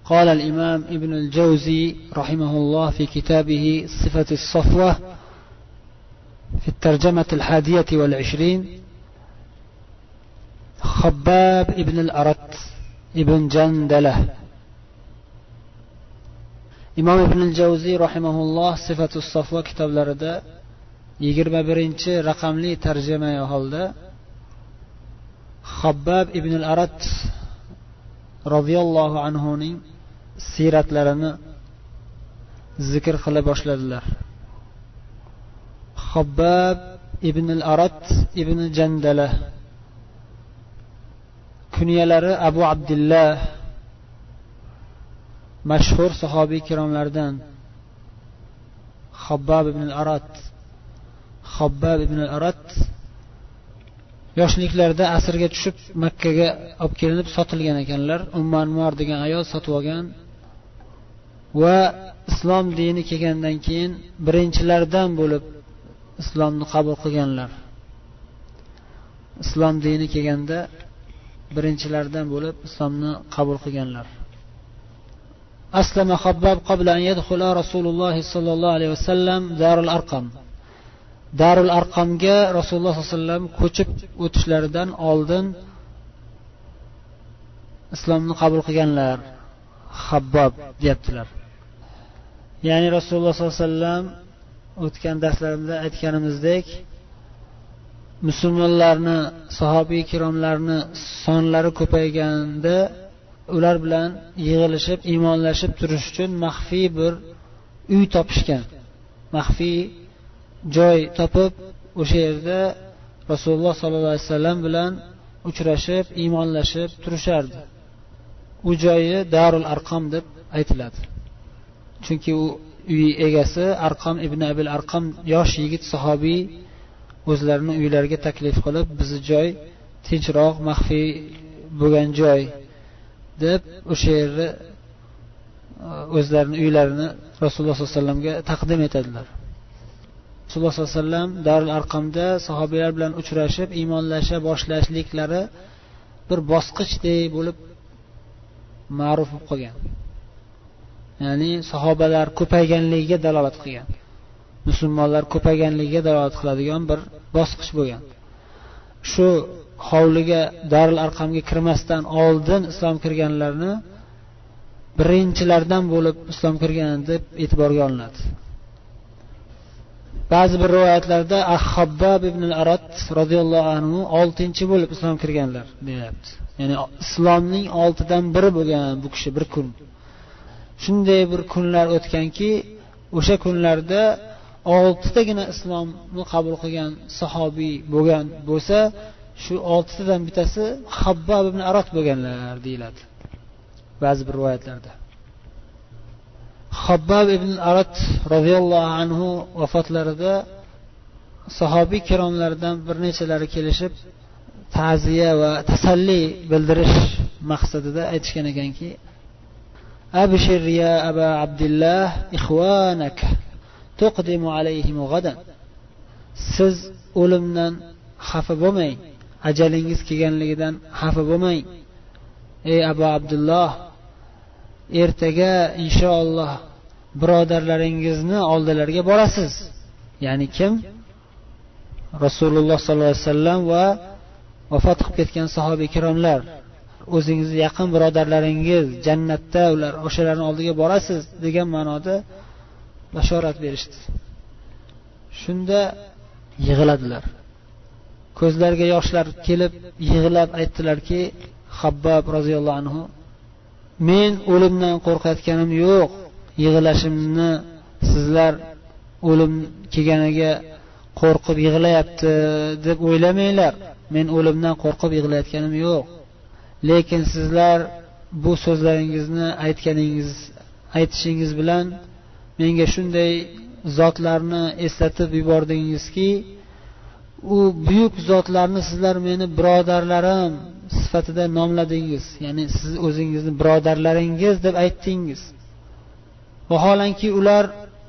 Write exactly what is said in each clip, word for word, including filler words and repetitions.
قال الإمام ابن الجوزي رحمه الله في كتابه صفة الصفوة في الترجمة الحادية والعشرين: خباب ابن الأرت ابن جندلة. imom ibn al-Jawziy rahimahulloh Sifatus Safwa kitoblarida yigirma birinchi raqamli tarjima holda Xabbab ibn al-Arat radhiyallohu anhu ning siratlarini zikr qila boshladilar. Xabbab ibn al-Arat ibn Jandala, kunyalari Abu Abdullah, mashhur sahobiy kiromlardan. Xabbab ibn al-Arat Xabbab ibn al-Arat yoshliklarida asrga tushib Makkaga olib kelinib sotilgan ekanlar. Ummu Anvar degan ayol sotib olgan va islom dini kelgandan keyin birinchilardan bo'lib islomni qabul qilganlar. Islom dini kelganda birinchilardan bo'lib islomni qabul qilganlar. أسلم خباب قبل أن يدخل رسول الله صلى الله عليه وسلم دار الأرقم. دار الأرقم جاء رسول الله صلى الله عليه وسلم ko'chib o'tishlaridan oldin islomni qabul qilganlar. Xabbab deyaptilar. Ya'ni Rasululloh sollallohu alayhi vasallam o'tgan darslarimizda aytganimizdek, musulmonlarni, sahobiy kiromlarni sonlari ko'payganda ular bilan yig'ilishib, iymonlashib turish uchun maxfiy bir uy topishgan. Maxfiy joy topib, o'sha yerda Rasululloh sollallohu alayhi vasallam bilan uchrashib, iymonlashib turishardi. U joyi Darul Arqam deb aytiladi. Chunki u uy egasi Arqam ibn Abil Arqam yosh yigit sahobiy o'zlarining uylariga taklif qilib, bizni joy tinchroq, maxfiy bo'lgan joy deb o'sha yerni o'zlarining uylarini Rasululloh sollallohu alayhi vasallamga taqdim etadilar. Rasululloh sollallohu alayhi vasallam Darul Arqamda sahobiylar bilan uchrashib, iymonlasha boshlashliklari bir bosqichdek bo'lib ma'ruf bo'lib qolgan. Ya'ni sahobalar ko'payganligiga dalolat qilgan. Musulmonlar ko'payganligiga dalolat qiladigan bir bosqich bo'lgan. Shu hovliga, Darul Arqamga kirmasdan oldin islom kirganlarni birinchilardan bo'lib islom kirgan deb e'tiborga olinadi. Ba'zi bir rivoyatlarda Xabbab ibn al-Arat radhiyallohu anhu oltinchi bo'lib islom kirganlar deyapti. Ya'ni islomning oltidan biri bo'lgan bu kishi bir kun. Shunday bir kunlar o'tganki, o'sha kunlarda oltitagina islomni qabul qilgan sahobiy bo'lgan bo'lsa, shu oltitadan bittasi Xabbab ibn Arat bo'lganlar deyiladi ba'zi bir rivoyatlarda. Xabbab ibn Arat radhiyallohu anhu vafotlarida sahobiy kiromlardan bir nechalari kelishib ta'ziya va tasalli bildirish maqsadida aytishgan ekanki: Abshir ya Aba Abdullah ikhwanak tuqdimu alayhim ghadan. Siz o'limdan xafa bo'lmang, ajalingiz kelganligidan xafa bo'lmang. Ey Abu Abdullah, ertaga inshaalloh birodarlaringizni oldilariga borasiz. Ya'ni kim? Rasululloh sollallohu alayhi vasallam va vafot qilib ketgan sahobiy kiromlar. O'zingizni yaqin birodarlaringiz jannatda, ular o'shalarning oldiga borasiz degan ma'noda bashorat berishdi. Shunda yig'ladilar. Ko'zlariga yoshlar kelib yig'lab aytdilarki, Xabbab roziyallohu anhu: men o'limdan qo'rqayotganim yo'q. Yig'lashimni sizlar o'lim kelganiga qo'rqib yig'layapti deb o'ylamanglar. Men o'limdan qo'rqib yig'layotganim yo'q. Lekin sizlar bu so'zlaringizni aytganingiz, aytishingiz bilan menga shunday zotlarni eslatib yubordingizki, u buyuk zotlarni sizlar meni birodarlarim sifatida nomladingiz. Ya'ni siz o'zingizni birodarlaringiz deb aytdingiz. Vaholanki ular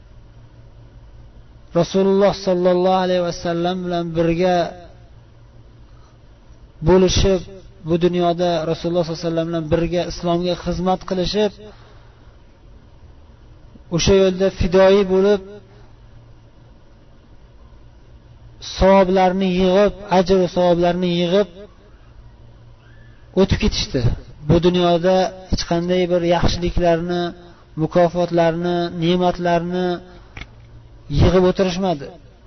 Rasululloh sallallohu alayhi vasallam bilan birga bo'lishib, bu dunyoda Rasululloh sallallohu alayhi vasallam bilan birga islomga xizmat qilishib, o'sha yo'lda fidoyi bo'lib savoblarni yig'ib, ajr va savoblarni yig'ib o'tib ketishdi. Bu dunyoda hech qanday bir yaxshiliklarni, mukofotlarni, ne'matlarni yig'ib o'tirishmadi.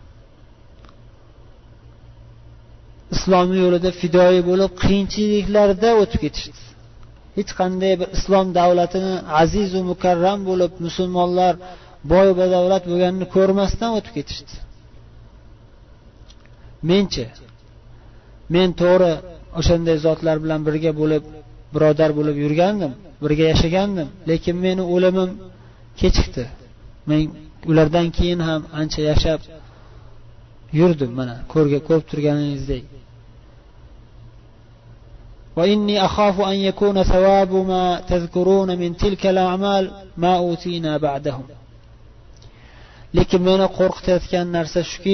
Islomiy yo'lida fidoyi bo'lib qiyinchiliklarda o'tib ketishdi. Hech qanday bir islom davlatini aziz va mukarram bo'lib, musulmonlar boy va davlat bo'lganini ko'rmasdan o'tib ketishdi. Menchi men to'g'ri o'shanday zotlar bilan birga bo'lib, birodar bo'lib yurgandim, birga yashagandim, lekin meni o'limim kechikdi. Men ulardan keyin ham ancha yashab yurdim, mana ko'rga ko'rib turganingizdek. Va inni akhafu an yakuna thawabu ma tadhkuruna min tilka al-a'mal ma utina ba'dahum. Lekin meni qo'rqitayotgan narsa shuki,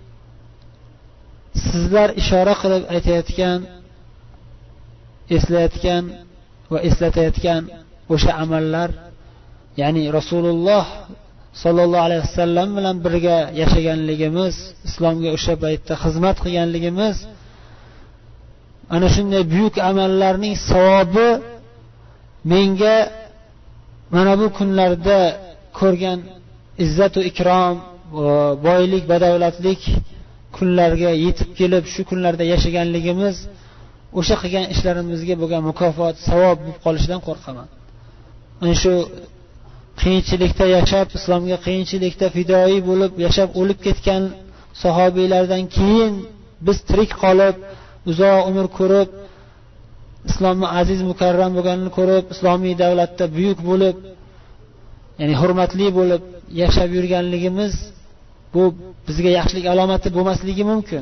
sizlar ishora qilib aytayotgan, eslayotgan va eslatayotgan o'sha amallar, ya'ni Rasululloh sallallohu alayhi vasallam bilan birga yashaganligimiz, islomga o'sha paytda xizmat qilganligimiz, ana shunday buyuk amallarning savobi menga mana bu kunlarda ko'rgan izzat va ikrom, boylik, badavlatlik kunlarga yetib kelib, shu kunlarda yashaganligimiz o'sha qilgan ishlarimizga bo'lgan mukofot, savob bo'lib qolishidan qo'rqaman. Ana shu qiyinchilikda yashab, islomga qiyinchilikda fidoyi bo'lib yashab o'lib ketgan sahobiylardan keyin biz tirik qolib, uzoq umr ko'rib, islomni aziz mukarram bo'lganini ko'rib, islomiy davlatda buyuk bo'lib, ya'ni hurmatli bo'lib yashab yurganligimiz, bu bizga yaxshilik alomati bo'lmasligi mumkin.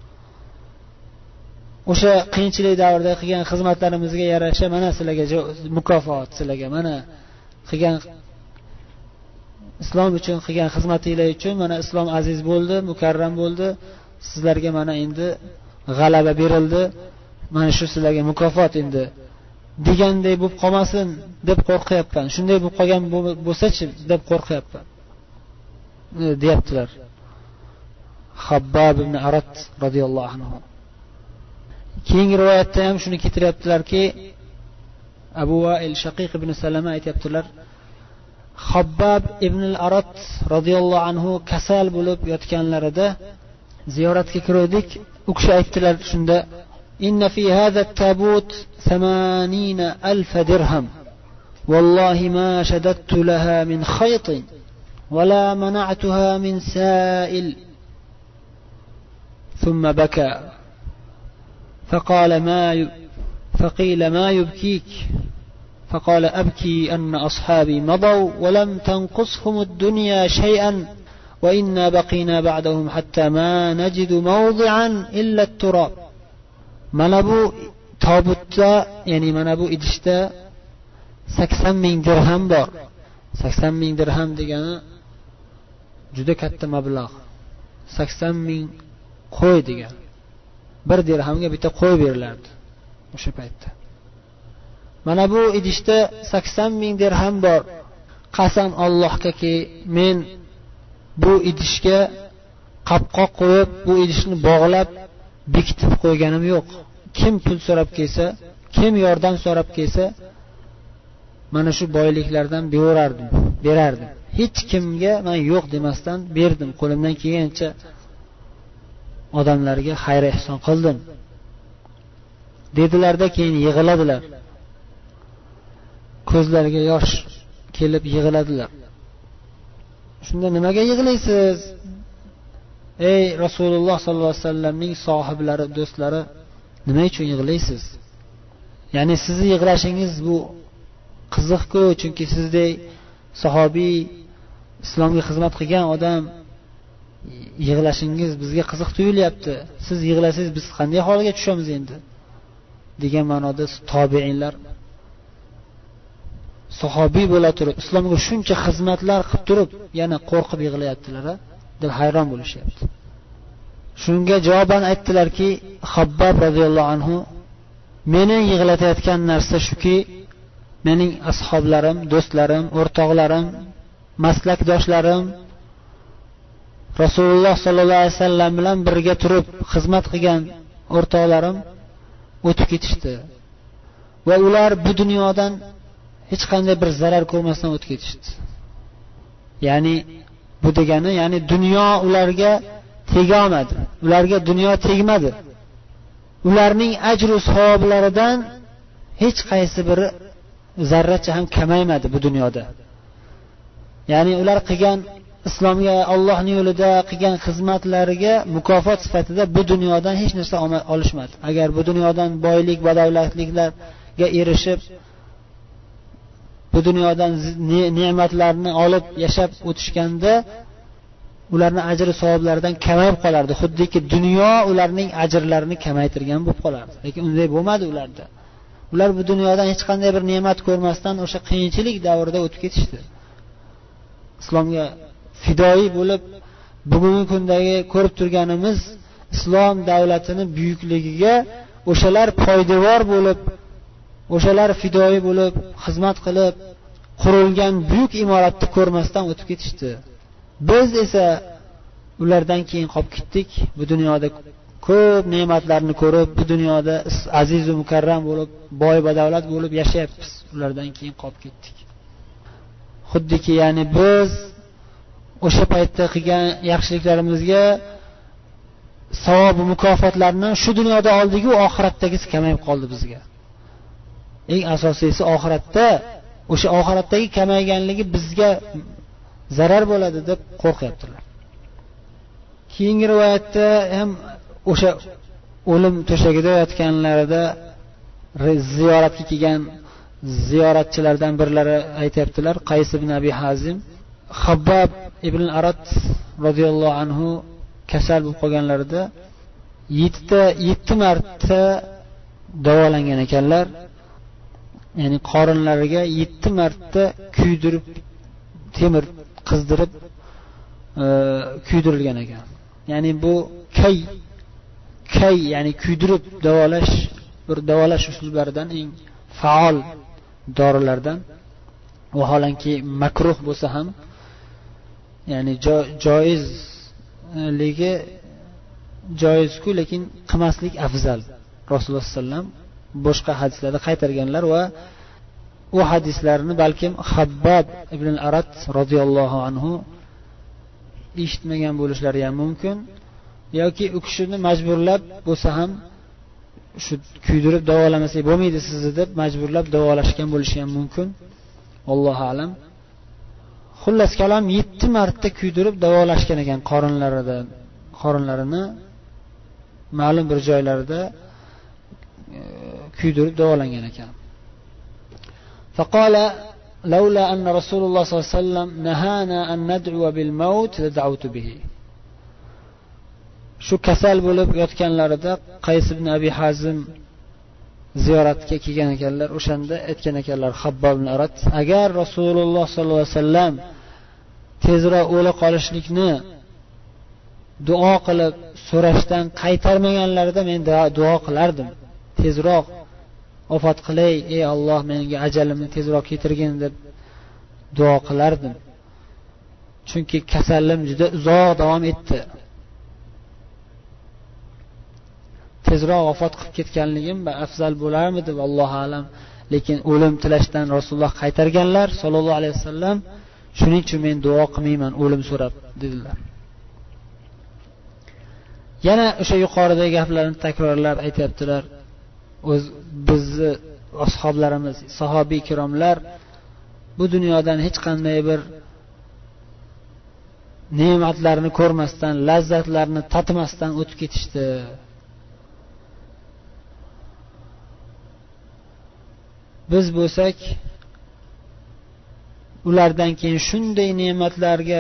O'sha qiyinchilik davrida qilgan xizmatlarimizga yarasha mana sizlarga mukofot, sizlarga mana qilgan islom uchun qilgan xizmatinglar uchun mana islom aziz bo'ldi, mukarram bo'ldi. Sizlarga mana endi g'alaba berildi. Mana shu sizlarga mukofot endi deganday bo'lib qolmasin deb qo'rqyapman. Shunday bo'lib qolgan bo'lsa-chi deb qo'rqyapman. deyaptilar. Habbab ibn Arat radhiyallohu anhu. Keyingi rivoyatda ham shuni keltiryaptilarki, Abu Wa'il Shaqiq ibn Salama aytibdilar, Habbab ibn al-Arat radhiyallohu anhu kasal bo'lib yotganlarida ziyoratga kirdik. U kishi aytdilar shunda, inna fi hadha at-tabut thamanina alf dirham. Wallahi ma shadattu laha min khaytin wala mana'tuha min sa'il. Thumma baka. فقال ما ي... فقيل ما يبكيك؟ فقال أبكي أن أصحابي مضوا ولم تنقصهم الدنيا شيئا وإنا بقينا بعدهم حتى ما نجد موضعا إلا التراب. منابو تابوتا يعني منابو إدشتا sakson ming dirham bor. sakson ming dirham degani juda katta mablag'. sakson ming qo'y degani. Bir dirhamga bitta qo'y berilardi o'sha paytda. Mana bu idishda sakson ming dirham bor. Qasam Allohgaki, men bu idishga qopqoq qo'yib, bu idishni bog'lab, bekitib qo'yganim yo'q. Kim pul so'rab kelsa, kim yordam so'rab kelsa, mana shu boyliklardan berardim, berardim. Hech kimga men yo'q demasdan berdim. Qo'limdan kelgancha odamlarga xayr ehson qildim dedilarda, keyin yig'iladilar. Ko'zlariga yosh kelib yig'iladilar. Shunda nimaga yig'laysiz? Ey Rasululloh sollallohu alayhi vasallamning sohiblari, do'stlari, nima uchun yig'laysiz? Ya'ni sizni yig'lashingiz bu qiziq-ku, chunki sizdek sahobiy, islomga xizmat qilgan odam yig'lashingiz bizga qiziq tuyulyapti. Siz yig'lasangiz biz qanday holga tushamiz endi? degan ma'noda tobiinlar sahobiy bo'la turib, islomga shuncha xizmatlar qilib turib, yana qo'rqib yig'layaptilar deb hayron bo'lishyapti. Shunga javoban aytdilarki, Habbab radhiyallohu anhu, meni yig'latayotgan narsa shuki, mening ashoblarim, do'stlarim, o'rtoqlarim maslakdoshlarim, Rasululloh sollallohu alayhi vasallam bilan birga turib xizmat qilgan o'rtoqlarim o'tib ketishdi va ular bu dunyodan hech qanday bir zarar ko'rmasdan o'tib ketishdi. Ya'ni bu degani, ya'ni dunyo ularga tegolmadi. Ularga dunyo tegmadi. Ularning ajr va savoblaridan hech qaysi biri zarracha ham kamaymadi bu dunyoda. Ya'ni ular qilgan islomga, Allohning yo'lida qilgan xizmatlariga mukofot sifatida bu dunyodan hech narsa olishmadi. Agar bu dunyodan boylik, badavlatliklarga erishib, bu dunyodan ne'matlarni olib yashab o'tishganda ularning ajr savoblaridan kamayib qolardi. Xuddiki dunyo ularning ajrlarini kamaytirgan bo'lib qolardi. Lekin unday bo'lmadi ularda. Ular bu dunyodan hech qanday bir ne'mat ko'rmasdan o'sha qiyinchilik davrida o'tib ketishdi. Islomga fidoyi bo'lib, bugungi kundagi ko'rib turganimiz islom davlatini buyukligiga o'shalar poydevor bo'lib, o'shalar fidoyi bo'lib, xizmat qilib qurilgan buyuk imoratni ko'rmasdan o'tib ketishdi. Biz esa ulardan keyin qolib ketdik. Bu dunyoda ko'p ne'matlarni ko'rib, bu dunyoda aziz va mukarram bo'lib, boy badavlat bo'lib yashayapmiz. Ulardan keyin qolib ketdik. Xuddiki, ya'ni biz o'sha paytda qilgan yaxshiliklarimizga savob va mukofotlarni shu dunyoda oldik-ku, oxiratdagisi kamayib qoldi bizga. Eng asosiysi oxiratda, o'sha oxiratdagi kamayganligi bizga zarar bo'ladi deb qo'rqyaptilar. Keyingi rivoyatda ham o'sha o'lim to'shagida yotganlarida ziyoratga kelgan ziyoratchilardan birlari aytayaptilar, Qays ibn Abi Hazim, Habbab ibn Arat radhiyallohu anhu kasal bo'lib qolganlarida yetti marta davolangan ekanlar. Ya'ni qorinlariga yetti marta kuydirib, temir qizdirib e, kuydirilgan ekan. Ya'ni bu kay kay ya'ni kuydirib davolash bir davolash usullaridan eng faol dorilardan. Vaholanki makruh bo'lsa ham, ya'ni jo- joizligi joizku, lekin qilmaslik afzal. Rasululloh sollallohu alayhi vasallam boshqa hadislarda qaytarganlar va u hadislarni balkim Habbab ibn al-Arat radhiyallohu anhu eshitmagan bo'lishlari ham mumkin, yoki u kishini majburlab bo'lsa ham shu kuydirib davolamasak bo'lmaydi sizni deb majburlab davolashgan bo'lishi ham mumkin. Allohu a'lam. Xullas kalom yetti marta kuydirib davolashgan ekan qorinlaridan, qorinlarini ma'lum bir joylarida kuydirib davolangan ekan. Faqala laula anna Rasululloh sollallohu alayhi vasallam nahana an nad'u bil maut lad'awtu bihi. Shu kasal bo'lib yotganlarida Qays ibn Abi Hazim ziyoratga kelgan ekanlar. O'shanda aytgan ekanlar Habbab ibn Arat, agar Rasululloh sollallohu alayhi vasallam tezroq o'la qolishlikni duo qilib so'rashdan qaytarmaganlarida men duo qilardim. Tezroq vafot qilay, ey Alloh, menga ajalimni tezroq keltirgin deb duo qilardim. Chunki kasallim juda uzoq davom etdi. Tezroq vafot qilib ketganligim afzal bo'larmidi, vallohu alam. Lekin o'lim tilashdan Rasululloh qaytarganlar sallallohu alayhi vasallam. Shuning uchun men duo qilmayman o'lim so'rab dedilar. Yana o'sha yuqoridagi gaplarni takrorlab aytayaptilar. O'z bizni ashoblarimiz, sahobiy kiromlar bu dunyodan hech qanday bir ne'matlarni ko'rmasdan, lazzatlarni tatmasdan o'tib ketishdi. Biz bo'lsak ulardan keyin shunday ne'matlarga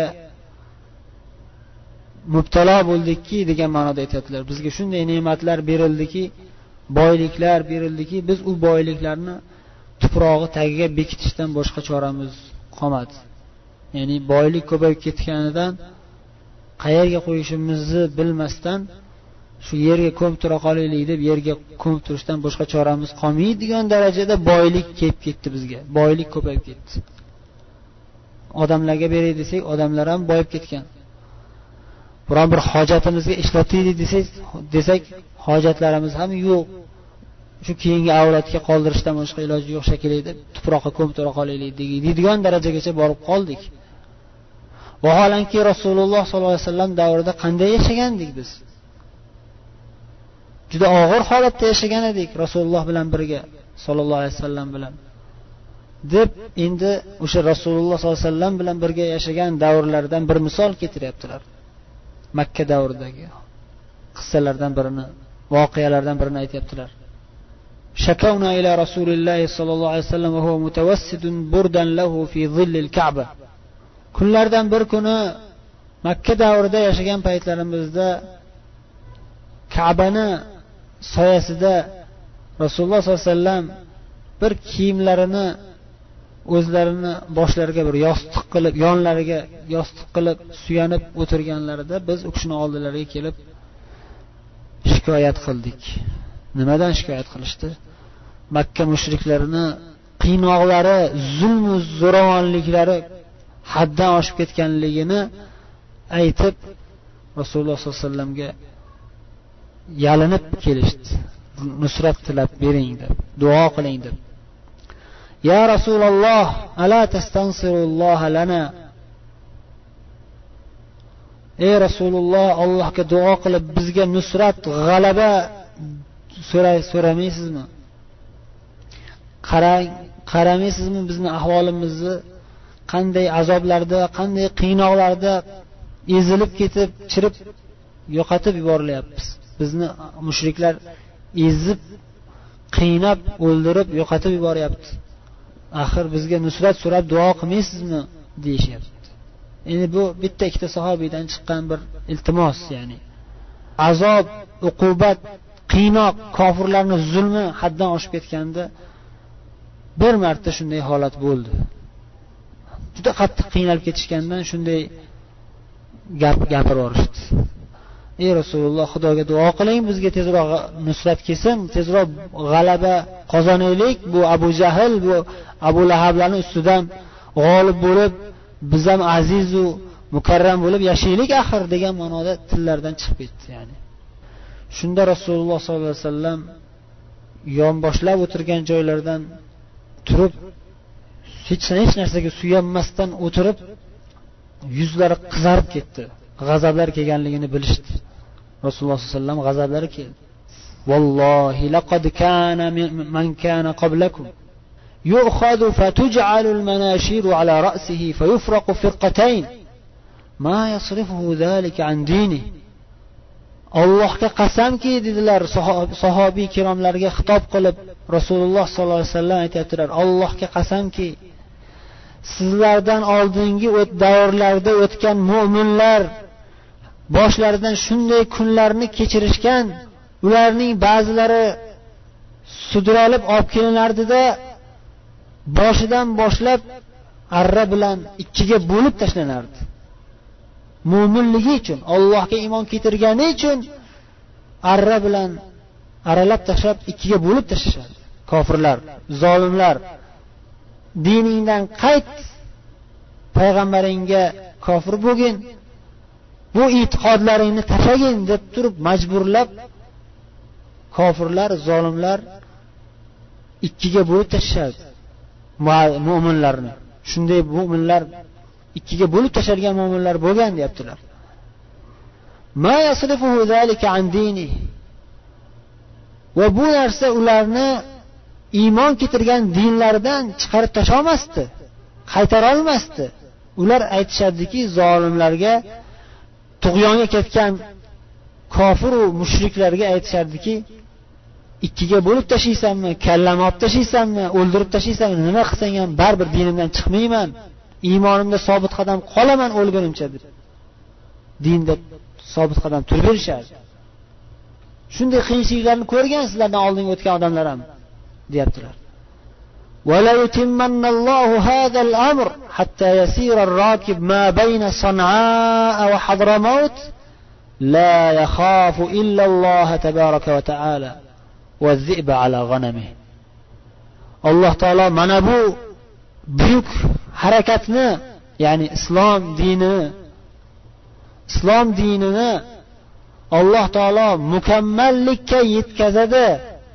mubtalo bo'ldikki degan ma'noda aytadilar. Bizga shunday ne'matlar berildiki, boyliklar berildiki, biz u boyliklarni tuprog'i tagiga bekitishdan boshqa choramiz qolmadi. Ya'ni boylik ko'payib ketganidan qayerga qo'yishimizni bilmasdan shu yerga ko'mib tura qolaylik deb yerga ko'mib turishdan boshqa choramiz qolmaydigan darajada boylik kelib ketdi bizga. Boylik ko'payib ketdi. odamlarga beray desak, odamlar ham boyib ketgan. Biron bir hojatimizga ishlataylik desak, desak, hojatlarimiz ham yo'q. Shu keyingi avlodga qoldirishdan boshqa iloji yo'q shekilli deb tuproqqa ko'mtira qolaylik deydigan darajagacha borib qoldik. Vaholanki Rasululloh sollallohu alayhi vasallam davrida qanday yashagandik biz? Juda og'ir holatda yashagan edik Rasululloh bilan birga, sollallohu alayhi vasallam bilan. Deb endi o'sha Rasululloh sollallohu alayhi vasallam bilan birga yashagan davrlardan bir misol keltiryaptilar. Makka davridagi qissalardan birini, voqealardan birini aytayaptilar. Shakawna ila Rasulilloh sollallohu alayhi vasallam va huwa mutawassidun burdan lahu fi zillil Ka'ba. Kunlardan bir kuni Makka davrida yashagan paytlarimizda Ka'bani soyasida Rasululloh sollallohu alayhi vasallam bir kiyimlarini o'zlarini boshlariga bir yostiq qilib, yonlariga yostiq qilib suyanib o'tirganlarida biz u kishining oldilariga kelib shikoyat qildik. Nimadan shikoyat qilishdi? Makka mushriklarini qiynoqlari, zulm va zo'ravonliklari haddan oshib ketganligini aytib Rasululloh sollallohu alayhi vasallamga yalinib kelishdi. Nusrat tilab bering deb, duo qiling deb. Ya Rasululloh, ala tastansirulloh lana. Ey Rasululloh, Allohga duo qilib bizga nusrat, g'alaba so'ray so'ramaysizmi? Qarang, qaramaysizmi bizning ahvolimizni, qanday azoblarda, qanday qiynoqlarda ezilib ketib, chirib, yo'qotib yuborilyapmiz. Bizni mushriklar ezib, qiynab, o'ldirib, yo'qotib yuboryapti. Axir bizga nusrat so'rab duo qilmaysizmi deyishyapti. Endi bu bitta ikkita sahobiydan chiqqan bir iltimos, ya'ni azob, uqubat, qiynoq, kofirlarning zulmi haddan oshib ketganda bir marta shunday holat bo'ldi. Juda qattiq qiynalib ketishgandan shunday gap gapirib yorishdi. Ey Rasululloh, Xudoga duo qiling, bizga tezroq nusrat kelsin, tezroq g'alaba qozonaylik. Bu Abu Jahl, bu Abu Lahablarning ustidan g'olib bo'lib, biz ham aziz va mukarram bo'lib yashaylik axir degan ma'noda tillardan chiqib ketdi, ya'ni. Shunda Rasululloh sollallohu alayhi vasallam yonboshlab o'tirgan joylaridan turib, hech hech narsaga suyanmasdan o'tirib, yuzlari qizarib ketdi. G'azablar kelganligini bilishdi. Rasululloh sollallohu alayhi vasallam g'azablari keldi. Vallohi laqad kana man kana qablakum yu'khadhu fatuj'alu al-manashiru ala ra'sihi fayufraqu firqatayn ma yasrifuhu dhalika an dinihi. Allohga qasamki dedilar sahobiy kiromlarga xitob qilib Rasululloh sollallohu alayhi vasallam aytayaptilar. Allohga qasamki sizlardan oldingi o't davrlarda o'tgan mu'minlar boshlaridan shunday kunlarni kechirishgan, ularning ba'zilari sudralib olib kelinardida boshidan boshlab arra bilan ikkiga bo'lib tashlanardi. Mu'minligi uchun, Allohga iymon keltirgani uchun arra bilan aralab tashlab ikkiga bo'lib tashlashadi. Kofirlar, zolimlar, diningdan qayt, payg'ambaringga kofir bo'lgin, bu e'tiqodlaringni tashlagin deb turib majburlab kofirlar, zolimlar ikkiga bo'lib tashlashadi mu'minlarni. Shunday mu'minlar ikkiga bo'lib tashalgan mu'minlar bo'lgan deyaptilar. Ma yasrifuhu zalika an dini. Va bu narsa ularni iymon keltirgan dinlaridan chiqarib tashlamasdi, qaytara olmasdi. Ular aytishadiki, zolimlarga, tug'yonga ketgan kofir va mushriklarga aytishadiki, ikkiga bo'lib tashlaysanmi, kallamni olib tashlaysanmi, o'ldirib tashlaysanmi, nima qilsang ham baribir dinimdan chiqmayman, iymonimda sobit qadam qolaman o'lgunimcha deb dinda sobit qadam turib berishadi. Shunday qiyinchiliklarni ko'rgan sizlardan oldingi o'tgan odamlar ham deyaptilar. ولا يتمن الله هذا الأمر حتى يسير الراكب ما بين صنعاء وحضرموت لا يخاف إلا الله تبارك وتعالى والذئب على غنمه. الله تعالى mana bu buyuk harakatni ya'ni islom dini islom dinini Alloh taolo mukammallikka yetkazadi.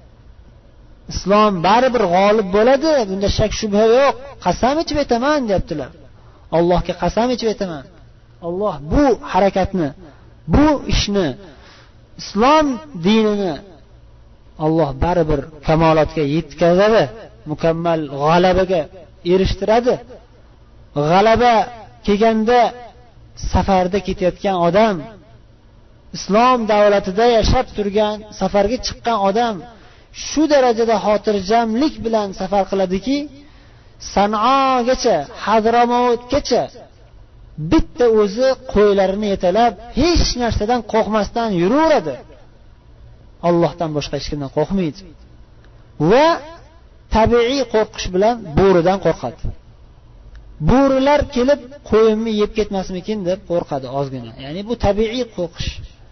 Islom baribir g'olib bo'ladi, bunda shak shubha yo'q. Qasam ichib aytaman deyaptilar. Allohga qasam ichib aytaman. Alloh bu harakatni, bu ishni, islom dinini Alloh baribir kamolotga yetkazadi, mukammal g'alabaga erishtiradi. G'alaba kelganda safarda ketayotgan odam, islom davlatida yashab turgan, safarga chiqqan odam shu darajada xotirjamlik bilan safar qiladiki, Sanogacha, Hadramavutgacha bitta o'zi qo'ylarini yetalab, hech narsadan qo'rqmasdan yuraveradi. Allohdan boshqa hech kimdan qo'rqmaydi. Va tabiiy qo'rqish bilan bo'ridan qo'rqadi. Bo'rilar kelib qo'yimni yeb ketmasmikin deb qo'rqadi ozgina. Ya'ni bu tabiiy qo'rqish.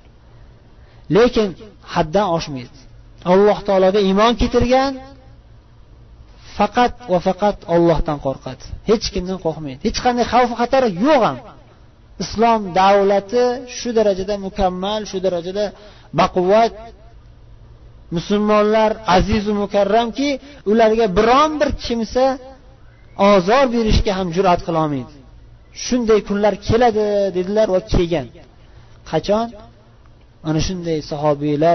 Lekin haddan oshmaydi. Alloh taologa iymon keltirgan faqat va faqat Allohdan qo'rqadi. Hech kimdan qo'rqmaydi. Hech qanday xavf xatar yo'q ham. Islom davlati shu darajada mukammal, shu darajada baquvvat, musulmonlar aziz va mukarramki, ularga biron bir kimsa ozor berishga ham jur'at qila olmaydi. Shunday kunlar keladi dedilar va kelgan. Qachon? Ana shunday sahobiylar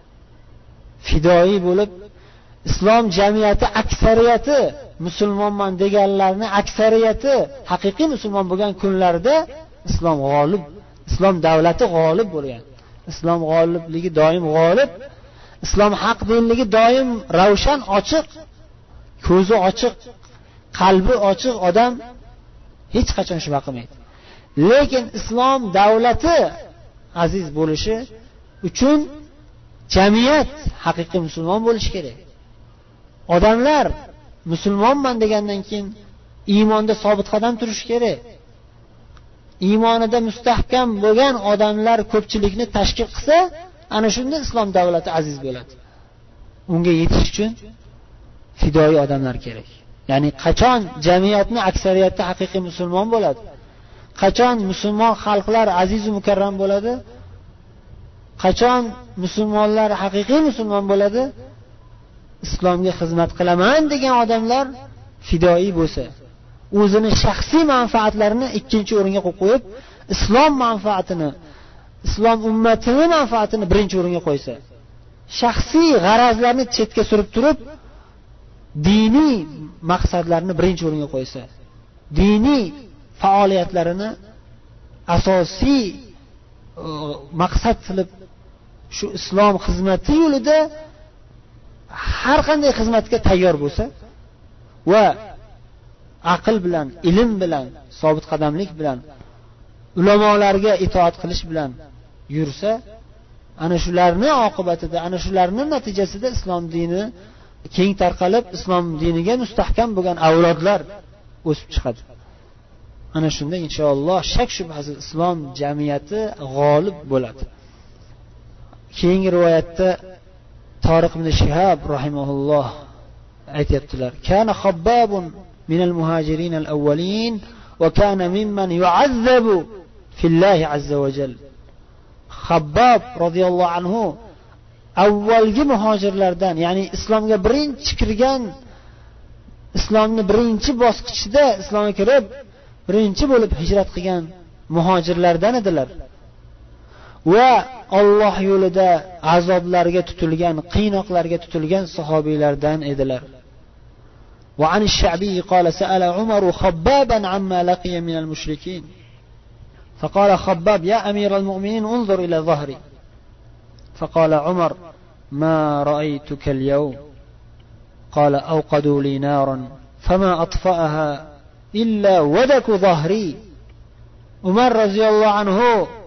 fidoi bo'lib, islom jamiyati aksariyati musulmonman deganlarni aksariyati haqiqiy musulmon bo'lgan kunlarda islom g'olib, islom davlati g'olib bo'lgan. Islom g'olibligi doim g'olib, islom haq dinligi doim ravshan, ochiq, ko'zi ochiq, qalbi ochiq odam hech qachon shubha qilmaydi. Lekin islom davlati aziz bo'lishi uchun jamiyat haqiqiy musulmon bo'lishi kerak. Odamlar musulmonman degandan keyin iymonda sobit qadam turishi kerak. Iymonida mustahkam bo'lgan odamlar ko'pchilikni tashkil qilsa, ana shunda islom davlati aziz bo'ladi. Unga yetish uchun fidoi odamlar kerak. Ya'ni qachon jamiyatning aksariyati haqiqiy musulmon bo'ladi? Qachon musulmon xalqlar aziz va mukarram bo'ladi? Qachon musulmonlar haqiqiy musulmon bo'ladi? Islomga xizmat qilaman degan odamlar fidoi bo'lsa, o'zini shaxsiy manfaatlarini ikkinchi o'ringa qo'yib qo'yib, islom manfaatini, islom ummatining manfaatini birinchi o'ringa qo'ysa, shaxsiy g'arazlarni chetga surib turib, diniy maqsadlarni birinchi o'ringa qo'ysa, diniy faoliyatlarini asosiy maqsad qilib shu islom xizmati yo'lida har qanday xizmatga tayyor bo'lsa va aql bilan, ilm bilan, sobit qadamlik bilan, ulamolarga itoat qilish bilan yursa, ana shularning oqibatida, ana shularning natijasida islom dini keng tarqalib, islom diniga mustahkam bo'lgan avlodlar o'sib chiqadi. Ana shunda inshaalloh shak shubhasiz islom jamiyati g'olib bo'ladi. Keyingi rivoyatda Tariq ibn Shihab rahimahulloh aytibdilar: "Kana Khabbabun min al-muhajirin al-awwalin va kana mimman yu'azzabu fillahi azza wa jal." Khabbab radhiyallohu anhu avvalgi muhojirlardan, ya'ni islomga birinchi kirgan, islomning birinchi bosqichida islomga kirib, birinchi bo'lib hijrat qilgan muhojirlardan edilar. Va Alloh yo'lida azoblarga tutilgan, qiynoqlarga tutilgan sahobiylardan edilar. Va an ash-Sha'bi qala sa'ala Umar Khabbaban amma laqiya min al-mushrikin. فقال خباب: يا أمير المؤمنين انظر إلى ظهري. فقال عمر: ما رأيتك اليوم. قال: أوقدوا لي نارا فما أطفأها إلا ودك ظهري. عمر رضي الله عنه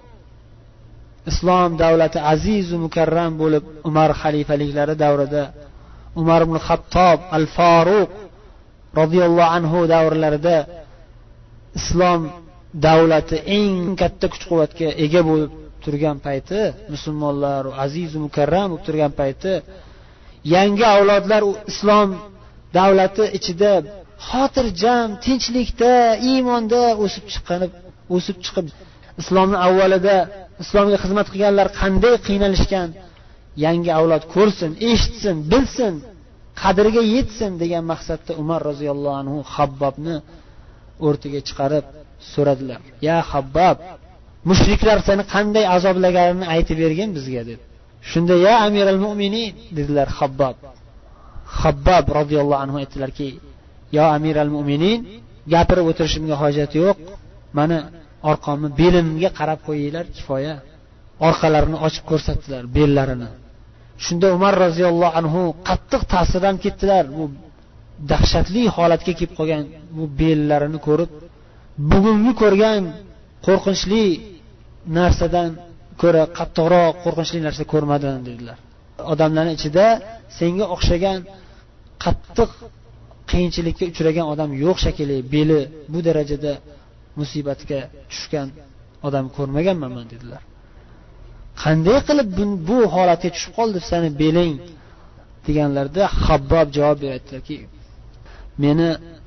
islom davlati aziz va mukarram bo'lib, Umar xalifaliklari davrida, Umar ibn Xattob al-Faruq radhiyallohu anhu davrlarida islom davlati eng katta kuch-quvvatga ega bo'lib turgan payti, musulmonlar aziz va mukarram bo'lib turgan payti, yangi avlodlar islom davlati ichida xotirjam, tinchlikda, iymonda o'sib chiqqani, o'sib chiqib islomning avvalida islomga xizmat qilganlar qanday qiynalishgan, yangi avlod ko'rsin, eshitsin, bilsin, qadriga yetsin degan maqsadda Umar roziyallohu anhu Habbobni o'rtaga chiqarib so'radilar. Ya Habbob, mushriklar seni qanday azoblaganini aytib bergin bizga dedi. Shunda ya Amiral Mu'minin dedilar Habbob. Habbob roziyallohu anhu aytdilarki, yo Amiral Mu'minin, gapirib o'tirishimga hojat yo'q. Mana orqamni belimga qarab qo'yinglar, kifoya. Orqalarini ochib ko'rsatdilar, bellarini. Shunda Umar roziyallohu anhu qattiq ta'sirdan ketdilar. Bu dahshatli holatga kelib qolgan bu bellarini ko'rib, bugungi ko'rgan qo'rqinchli narsadan ko'ra qattiqroq qo'rqinchli narsa ko'rmadim dedilar. Odamlarning ichida senga o'xshagan qattiq qiyinchilikka uchragan odam yo'q shekilli, beli bu darajada musibatga tushgan odam ko'rmaganman men dedilar. Qanday qilib bu, bu holatga tushib qoldi seni beling deganlarda Habbob javob berdilarki, meni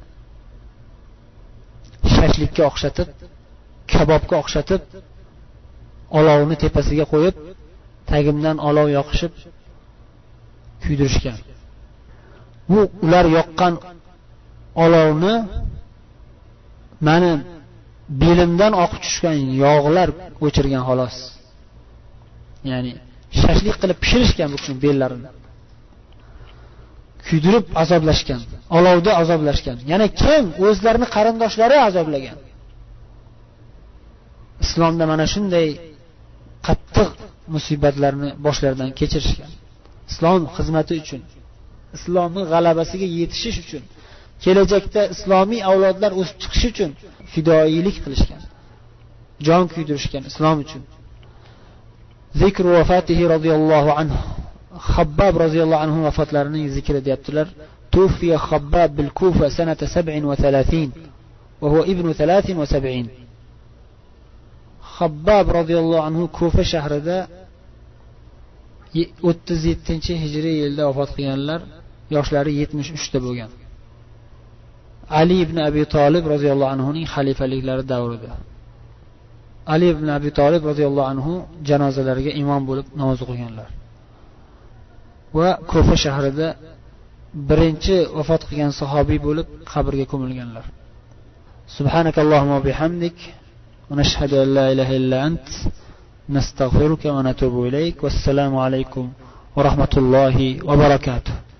shashlikka o'xshatib, kabobga o'xshatib, olovni tepasiga qo'yib, tagimdan olov yoqishib kuydirishgan. Bu ular yoqqan olovni meni belimdan oqib tushgan yog'lar o'chirgan xolos. Ya'ni shashlik qilib pishirishgan bu kishining bellarini. Kuydirib azoblashgan, olovda azoblashgan. Yana kim? O'zlarini qarindoshlari azoblagan. Islomda mana shunday qattiq musibatlarni boshlaridan kechirishgan. Islom xizmati uchun, islomning g'alabasiga yetishish uchun, kelajakda islomiy avlodlar o'sib chiqishi uchun fidoilik qilishgan. Jon kuydirishgan islom uchun. Zikr vafatihi radhiyallohu anhu. Habbob radhiyallohu anhu vafotlarining zikri deyaptilar. Tufiya Habbob bil Kufa sanata sab'in va thalathin va huwa ibnu thalathin va sab'in. Habbob radhiyallohu anhu Kufa shahrida o'ttiz yettinchi hijriy yilda vafot qilganlar, yoshlari yetmish uch ta bo'lgan. Ali ibn Abi Talib radhiyallohu anhu ning xalifaliklari davrida. Ali ibn Abi Talib radhiyallohu anhu janozalariga imom bo'lib namoz o'qiganlar. Va Kufa shahrida birinchi vafot qilgan sahobiy bo'lib qabrga ko'milganlar. Subhanakallohumma bihamdik va nashhadu an la ilaha illa ant nastaghfiruka va natubu ilayk. Vassalomu alaykum va rahmatullohi va barakatuh.